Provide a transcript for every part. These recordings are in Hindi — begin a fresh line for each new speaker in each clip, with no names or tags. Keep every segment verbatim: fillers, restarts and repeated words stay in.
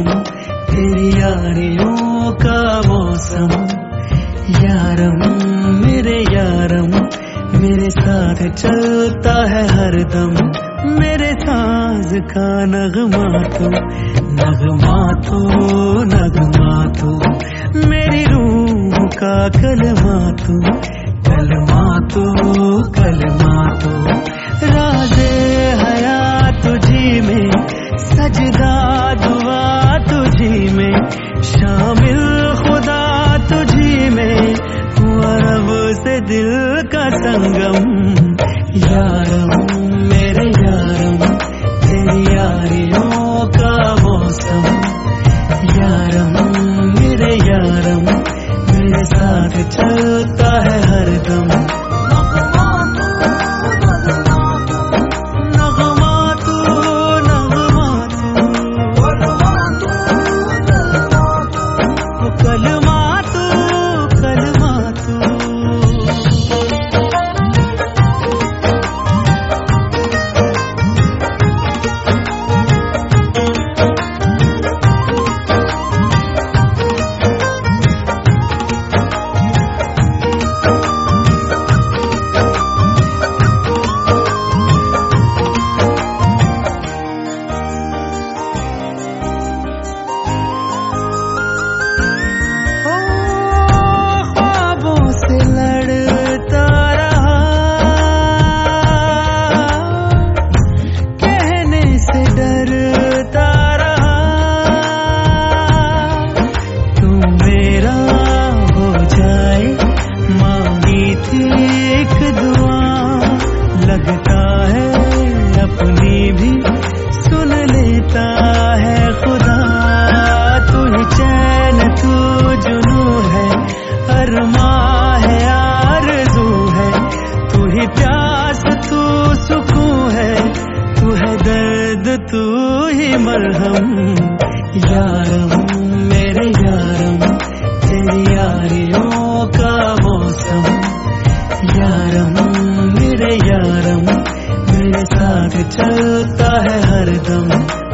तेरी यारियों का मौसम। यारम मेरे यारम, मेरे साथ चलता है हरदम, मेरे साज का नगमा तो, नगमा तो नगमा तो, मेरी रूह का कलमा तो, कलमा तो कलमा तो। राज़े हया तुझी में, सजदा दुआ तुझी में, शामिल खुदा तुझी में, हुआ रब से दिल का संगम। यारम मेरे यारम, तेरी यारियों का मौसम। यारम मेरे यारम, मेरे साथ चलता है हरदम। तू ही मरहम। यारम मेरे यारम, तेरी यारियों का मौसम। यारम मेरे यारम, मेरे साथ चलता है हरदम।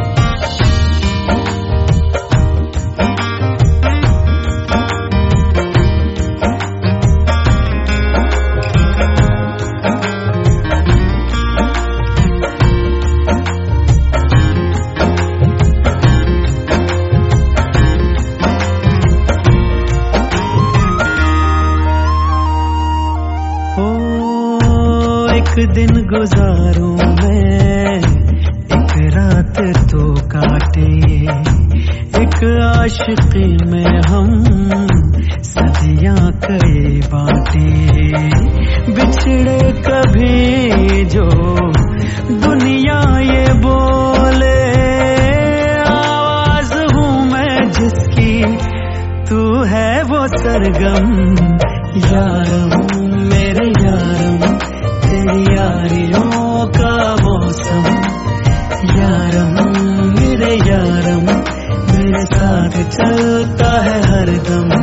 एक दिन गुजारूं मैं, एक रात तो काटे, एक आशिकी में हम सदियां कई बाटे। बिछड़े कभी जो दुनिया ये बोले, आवाज हूँ मैं जिसकी, तू है वो सरगम। यारम मेरे यारम, तेरी यारियों का मौसम। यारम मेरे यारम, मेरे साथ चलता है हरदम।